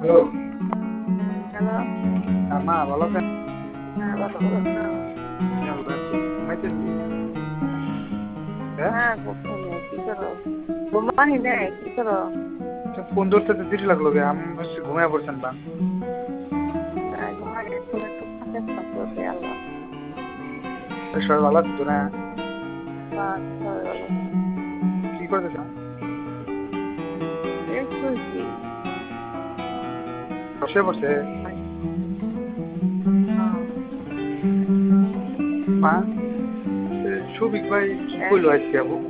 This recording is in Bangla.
Hello, hello. মা ভালো আছেন? হ্যাঁ, ভালো বলছো। এই ভালো আছি। ঘুমাইছেন কি? হ্যাঁ? হ্যাঁ, ঘুমাই নাই, কি করো? ঘুমাই নাই, কি করো? তো ফোন ধরতে তো দেরি লাগলো গে। আমি ভাবছি ঘুমায় পড়ছেন বা। ঘুমাই এখন একটু ফাঁকে থাকতে আল্লাহ। সবাই ভালো আছে তো না? সবাই ভালো। কি করতেছেন? এই শুয়েছি। বসে পড়ছে? হ্যাঁ, মা, সৌভিক ভাই কি হ্যাঁ। কইলো আজকে আপু?